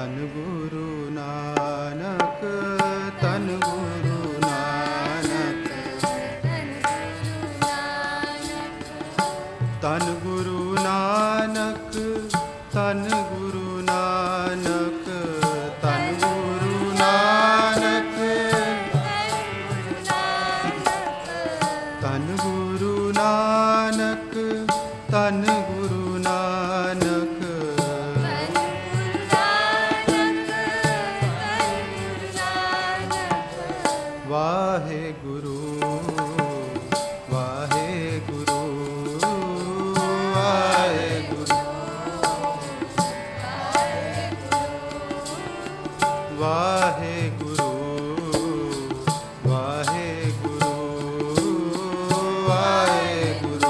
तन गुरु नानक, तन गुरु नानक, तन गुरु नानक, तन गुरु नानक, तन गुरु नानक, तन गुरु नानक, तन गुरु नानक, वाहे गुरु, वाहे गुरु, वाहे गुरु, वाहे गुरु, वाहे गुरु, वाहे गुरु,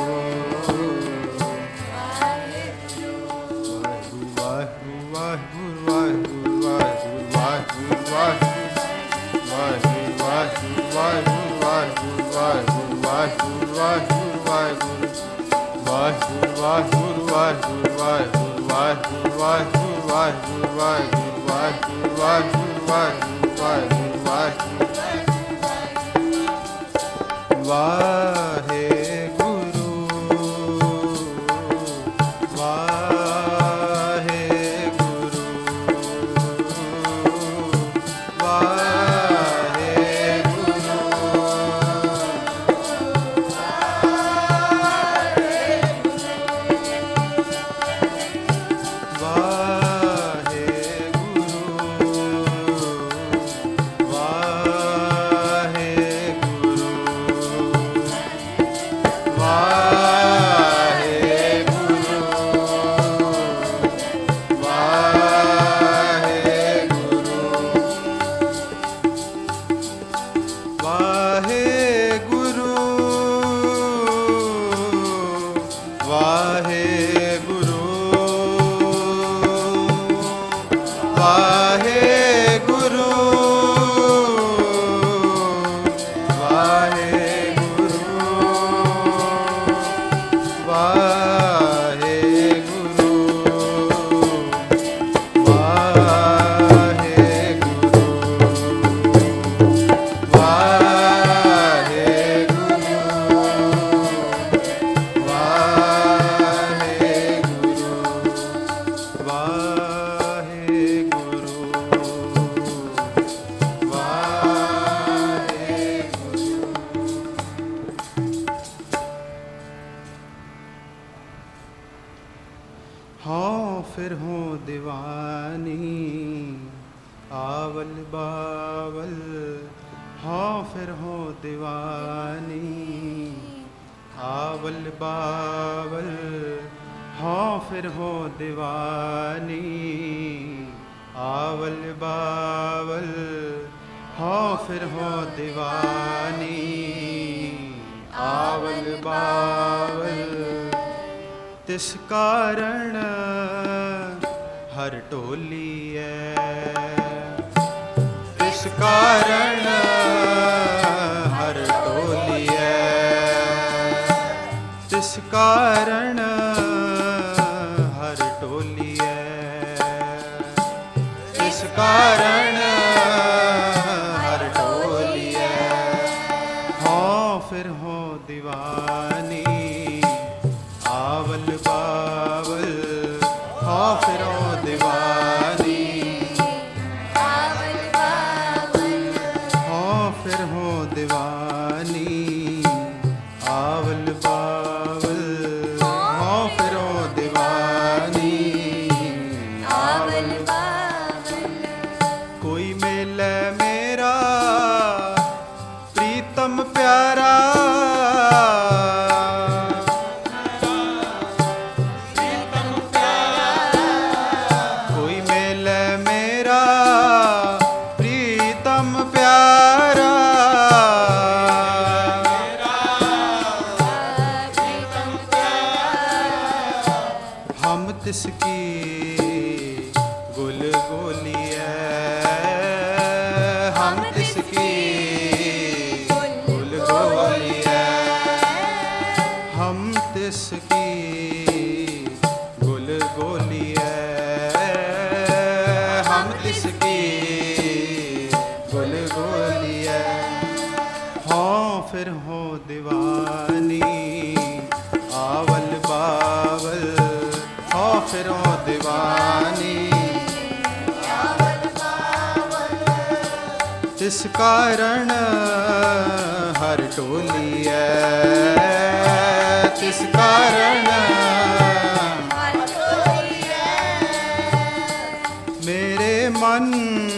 हाँ फिर हों दीवानी आवल बावल, हाँ फिर हों दीवानी आवल बावल, हाँ फिर हों दीवानी आवल बावल, हाँ फिर हों दीवानी आवल बावल। तिस कारण हर टोलिए, तिस कारण हर टोलिए, तिस कारण हर टोलिए, तिस कारण हर टोलिए, हाँ फिर हों दीवानी आवल बावल, हाँ फिर हों दीवानी आवल बावल, हाँ फिर हों दीवानी आवल बावल, हाँ फिर हों दीवानी आवल बावल। कोई मिले मेरा प्रीतम प्यारा, तिसकी गुल तिस कारण हर टोलिए, तिस कारण हर टोलिए। मेरे मन,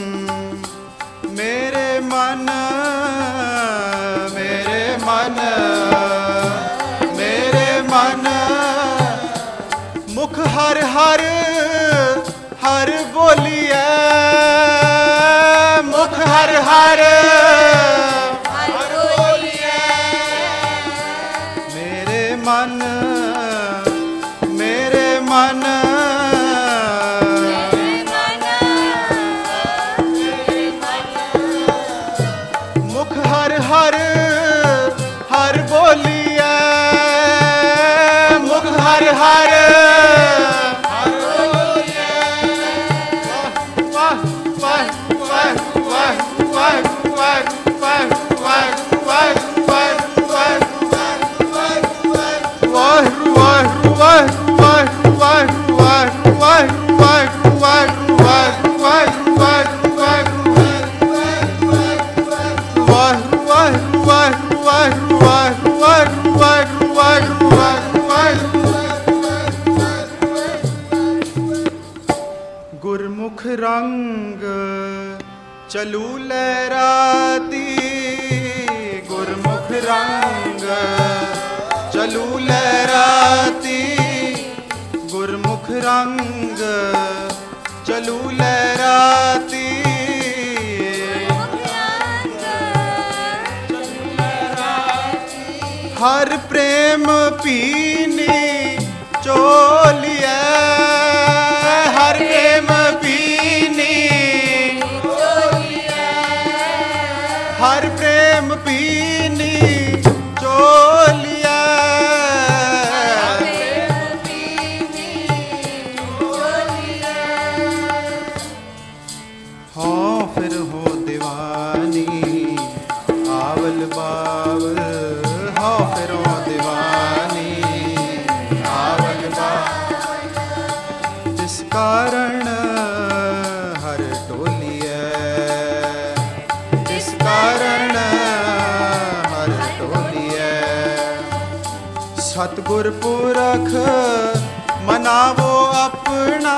मेरे मन, मेरे मन, मेरे मन, मुख हर हर हर बोलिए, मुख हर हर हर बोलिए। मेरे मन, मेरे मन, मुख हर हर हर बोलिए, मुख हर हर गुरमुख रंग चलू लहराती, गुरमुख रंग चलू लहराती, गुरमुख रंग चलू लहराती। हर प्रेम पीनी चोलिए, हर प्रेम पीनी चोलिए, हर प्रेम पीनी चोलिए, हाँ फिर हो दीवानी आवल बावल, हाँ फिर हो दीवानी आवल बावल। जिस कारण हर टोलिए, जिस कारण हर टोलिए। सतगुर पुरख मनावो अपना,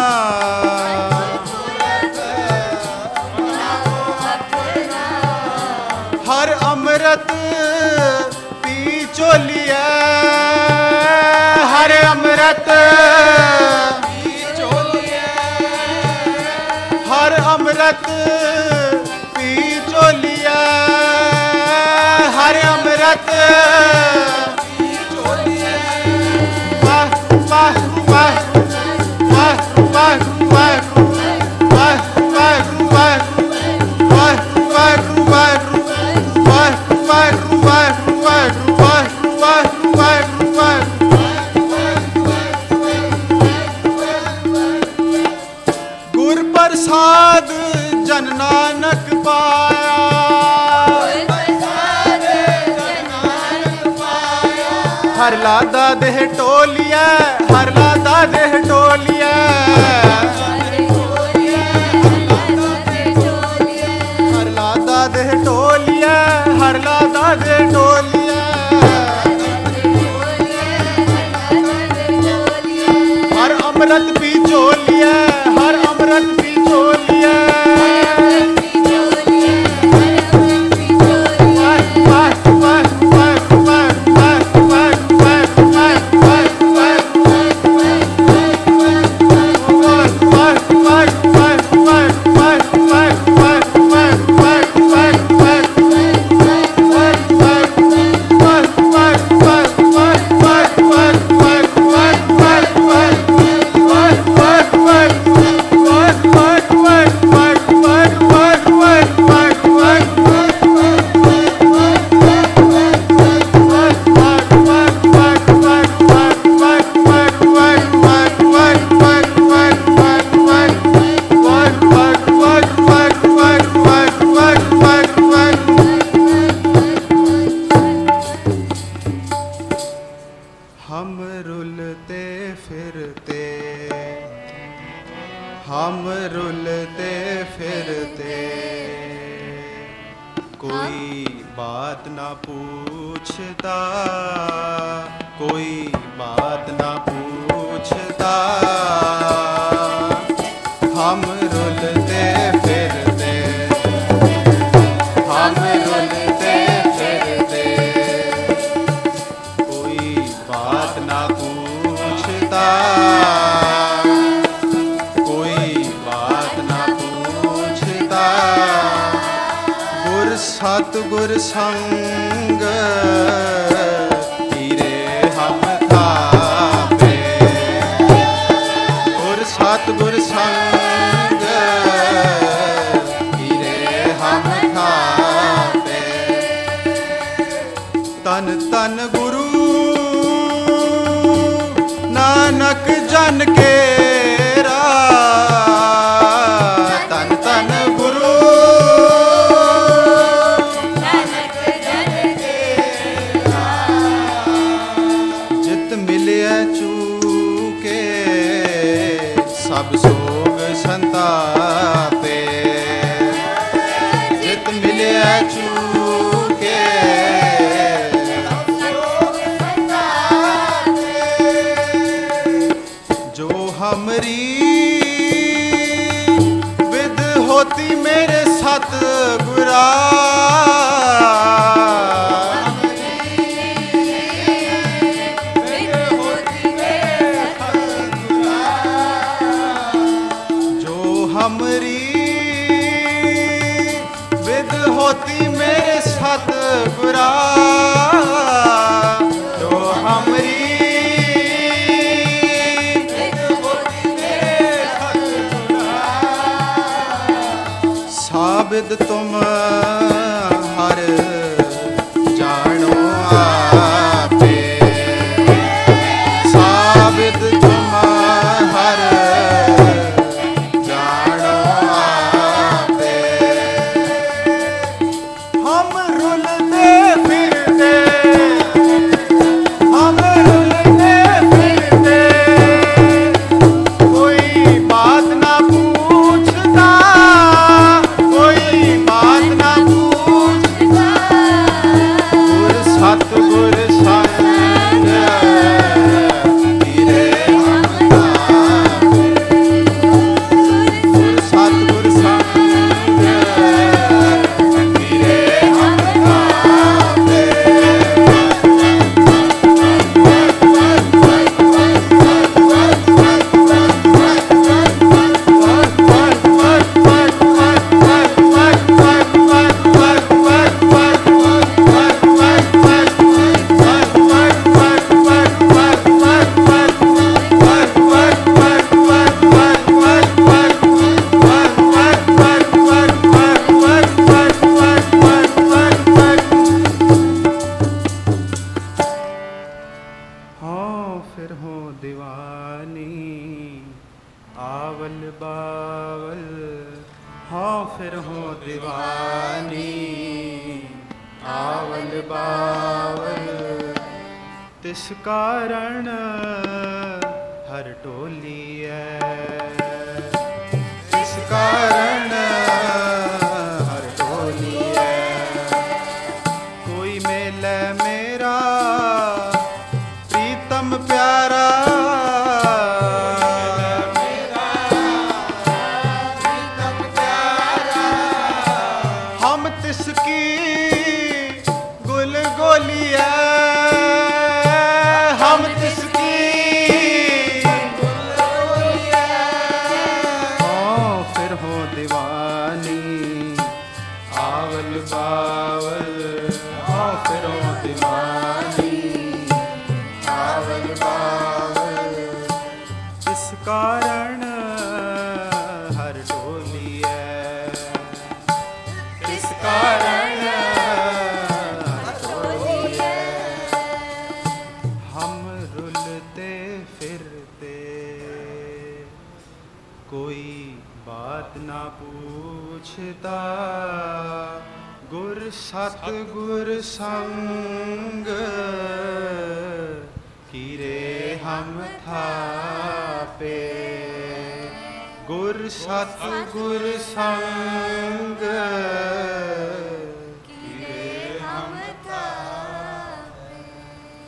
हर अमृत पी चोलिए, हर अमृत पी चोलिए, हर अमृत पी चोलिए, हर अमृत पी चोलिए। वाह वाह वाह वाह वाह वाह वाह वाह वाह गुर प्रसाद जन नानक पाया, हर लादा देह टोलिया, हर लादा देह टोलिया, हर लादा देह टोलिया, हर लादा देह टोलिया। हर अमृत पी चोलिया, हर अमृत पी चोलिया। हम रुलते फिरते कोई बात ना पूछता, कोई बात ना पूछता, हम रुलते फिरते, हम रुलते फिरते, कोई बात ना पूछता, कोई बात ना पूछता, गुर सतगुर संग हीरे हम थापे, गुर सतगुर संग हीरे हम थापे, तन तन गुरु नानक जन केरा, तन तन गुरु नानक जन केरा, जित मिलिया चूके सब सोग संतापे, जित मिलिया चूके जो हमरी विद होती मेरे सतगुरा, जो हमरी विद होती मेरे सतगुरा, जो हमरी साबिद तुम हर जानो आपे, साबिद तुम हर जानो आपे, हम रुलते फिरते, हम रुलते फिरते, कोई बात ना पूछता, कोई बात ना पूछता, गुर सतगुर संग हीरे हम थापे, गुर सतगुर संग हीरे हम थापे, हाँ फिर हो दीवानी आवल बावल, हाँ फिर हो दीवानी आवल बावल, तिस कारण हर टोली है, तिस कारण हर टोली है, कोई मेले मेरा प्रीतम प्यारा, प्रीतम प्यारा, हम तिसकी गुल गोलिया, हम तिसकी गुल गोलिया, हाँ फिर हो दीवानी आवल बावल, हाँ फिर हो दीवानी आवल बावल, इस कारण हर टोली है, इस कारण हर टोली है, हम रुलते फिरते, कोई बात ना पूछता, गुर सतगुर संग हीरे हम थापे, गुर सतगुर संग